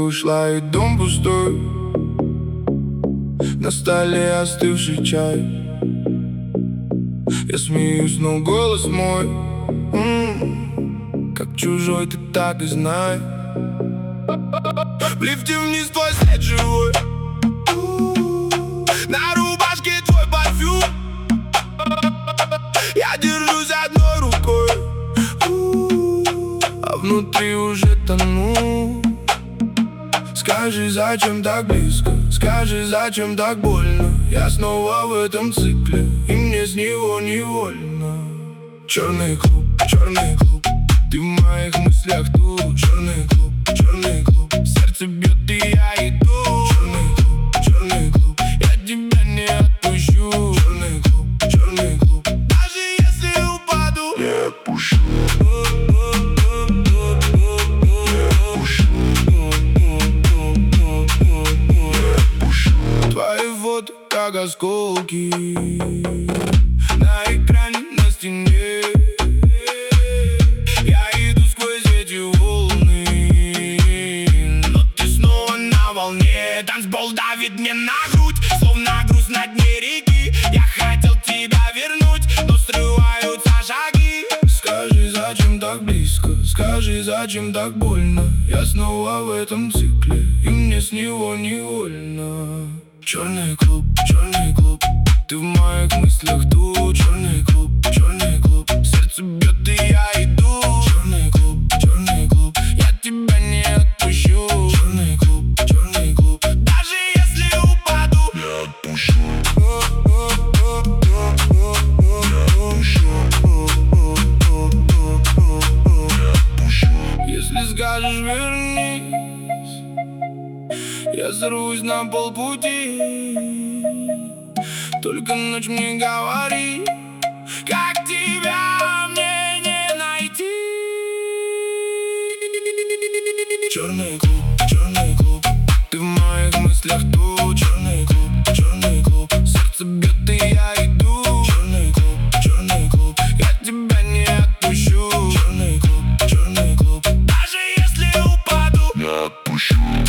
ушла и дом пустой. На столе остывший чай. Я смеюсь, но голос мой как чужой, ты так и знай. В лифте вниз твой след живой, на рубашке твой парфюм. Я держусь одной рукой, а внутри уже тону. Скажи, зачем так близко? Скажи, зачем так больно? Я снова в этом цикле, и мне с него невольно. Черный клуб, ты в моих мыслях тут. Черный клуб, сердце бьет, и я иду. Черный клуб, я тебя не отпущу. Черный клуб, даже если упаду, не отпущу. Твои фото как осколки на экране, на стене. Я иду сквозь эти волны, но ты снова на волне. Танцпол давит мне на грудь, словно груз на дне реки. Я хотел тебя вернуть, но срываются шаги. Скажи, зачем так близко? Скажи, зачем так больно? Я снова в этом цикле, и мне с него невольно. Черный клуб, ты в моих мыслях тут. Черный клуб, сердце бьет, и я иду. Черный клуб, я тебя не отпущу. Черный клуб, даже если упаду, не отпущу. Если скажешь вернись, я сорвусь на полпути. Только ночь мне говори, как тебя мне не найти. Черный клуб, ты в моих мыслях тут. Черный клуб, сердце бьет, и я иду. Черный клуб, я тебя не отпущу. Черный клуб, даже если упаду, не отпущу.